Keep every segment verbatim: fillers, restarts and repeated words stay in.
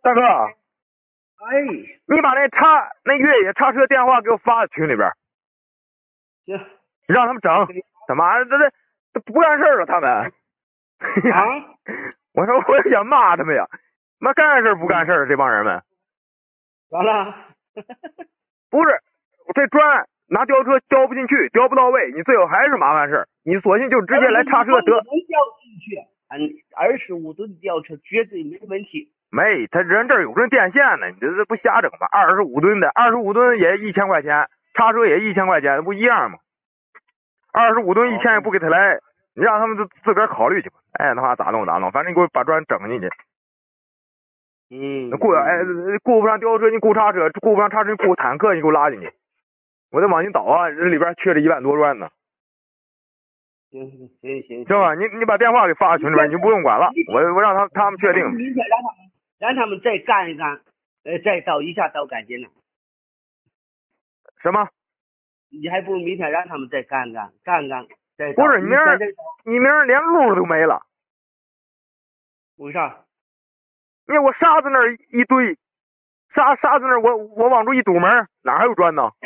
大哥， 哎， 你把那叉那越野叉车电话给我发到群里边， 行， 让他们整。他妈的，这这这不干事了，他们。 啊， 我说我想骂他们呀，妈干事不干事，这帮人们。 完了。 不是，这砖拿吊车吊不进去，吊不到位，你最后还是麻烦事。你索性就直接来叉车得。 能吊进去，嗯，二十五吨的吊车绝对没问题。 没，他人这儿有根电线呢，你这这不瞎整吧？二十五吨的，二十五吨也一千块钱，叉车也一千块钱，不一样吗？二十五吨一千也不给他来，你让他们自自个儿考虑去吧。哎，他妈咋弄咋弄，反正你给我把砖整进去。 嗯， 雇哎雇不上吊车，你雇叉车；雇不上叉车，你雇坦克，你给我拉进去。我得往进倒啊，这里边缺着一万多砖呢。 行行行行， 行吧，你你把电话给发群里边，你就不用管了，我我让他他们确定。 明天让他们让他们再干一干，呃，再倒一下倒干净了。 什么？ 你还不如明天让他们再干干干干再不是你明儿你明儿连路都没了。 为啥？ 因为我沙子那儿一堆，沙沙子那儿我我往出一堵门，哪还有砖呢？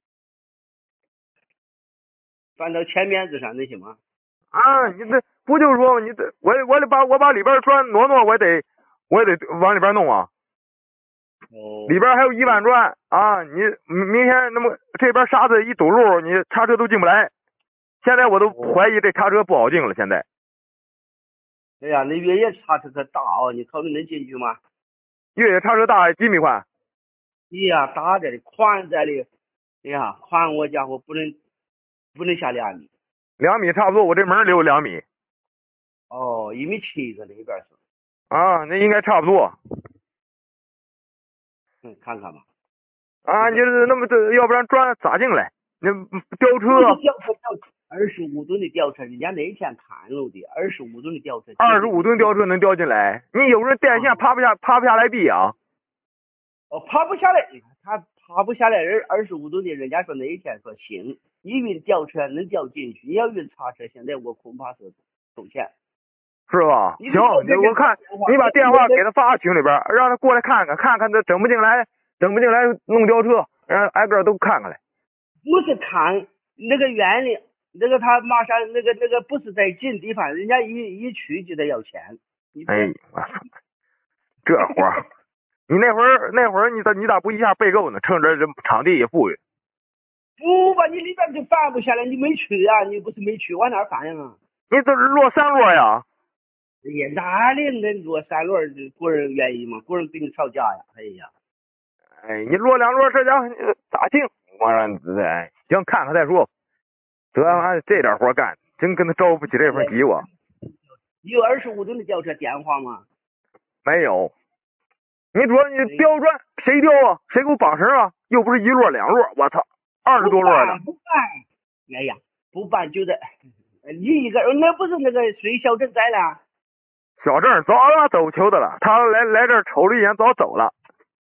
翻到前面子上那行吗？ 啊，你这不就是说你这我我得把我把里边砖挪挪，我得我也得往里边弄啊。 哦。 里边还有一万砖啊！你明天那么这边沙子一堵路，你叉车都进不来。现在我都怀疑这叉车不好进了。现在。 哎呀，那越野叉车可大啊！你考虑能进去吗？ 越野叉车大几米宽？ 哎呀，大着的，宽着的，哎呀，宽我家伙不能不能下两米。 两米差不多，我这门留两米。 哦，一米七个那边是。 啊，那应该差不多。 嗯，看看吧。 啊，你这那么这，要不然砖咋进来？那吊车。 吊车吊车，二十五吨的吊车，人家那天看了的，二十五吨的吊车。 二十五吨吊车能吊进来？你有人电线爬不下，爬不下来壁啊？ 哦，爬不下来，他爬不下来。二二十五吨的，人家说那一天说行，你运吊车能吊进去，你要运叉车，现在我恐怕是收钱。 是吧？行，我看你把电话给他发群里边，让他过来看看，看看他整不进来，整不进来弄吊车，让挨个都看看来。 不是看那个原理，那个他马上那个那个不是在近地方，人家一一去就得要钱。 哎，我操，这活儿，你那会儿那会儿你咋你咋不一下备够呢？趁着这场地也富裕。 不吧，你里边就翻不下来，你没去啊？你不是没去，往哪翻呀？ 你这是落三摞呀？ 哎呀，哪里能落三摞？国人愿意吗？国人跟你吵架呀？哎呀， 哎，你落两摞，这家伙咋进？我说你哎，行，看看再说。得妈这点活干，真跟他招不起这份急我。 有二十五吨的吊车电话吗？ 没有。你说你吊砖谁吊啊？谁给我绑绳啊？又不是一摞两摞，我操，二十多摞的。 不办，哎呀，不办就得你一个人，那不是那个谁小郑在了？ 小郑早他走球的了，他来来这儿瞅了一眼，早走了。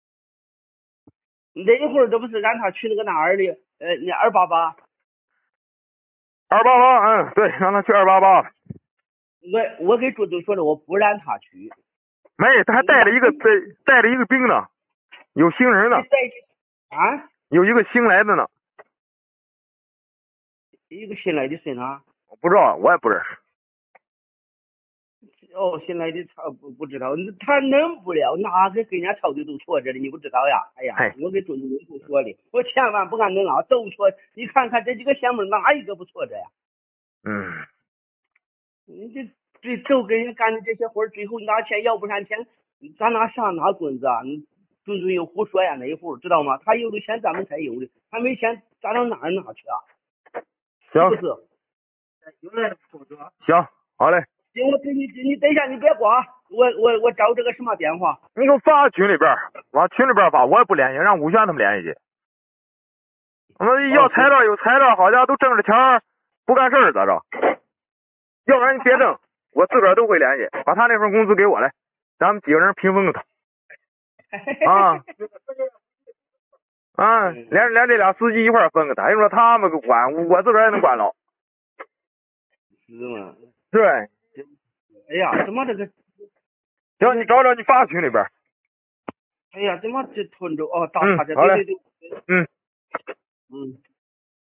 那一会儿这不是让他去那个哪儿的？呃，那二八八。 二八八，嗯，对，让他去二八八。 我我给朱总说了，我不让他去。 没，他还带着一个带带着一个兵呢，有新人呢。 啊？ 有一个新来的呢。 一个新来的谁呢？ 我不知道，我也不认识。 哦，新来的他不不知道，他弄不了，哪个跟人家吵的都错着的，你不知道呀？哎呀，我给朱总不说的，我千万不敢弄啊，都错。你看看这几个项目哪一个不错着呀？ 嗯。 你这这都跟人干的这些活，最后拿钱要不上钱，咱拿啥拿棍子啊？你准准又胡说呀那一会儿知道吗？他有的钱咱们才有的，他没钱咱到哪儿拿去啊？ 行， 是不是？有来的负责。 行，好嘞。 行，我给你你等一下，你别挂，我我我找这个什么电话？ 你给我发群里边，往群里边发，我也不联系，让武轩他们联系去。我们要材料有材料，好家伙都挣着钱不干事咋着？要不然你别挣，我自个儿都会联系，把他那份工资给我来，咱们几个人平分给他。啊啊，连连这俩司机一块分给他，你说他们管，我自个儿也能管了。 是吗？ 对。 哎呀，怎么这个？ 行，你找找，你发群里边。 哎呀，怎么这吞着哦，大嗯卡车， 好嘞对对对。 嗯。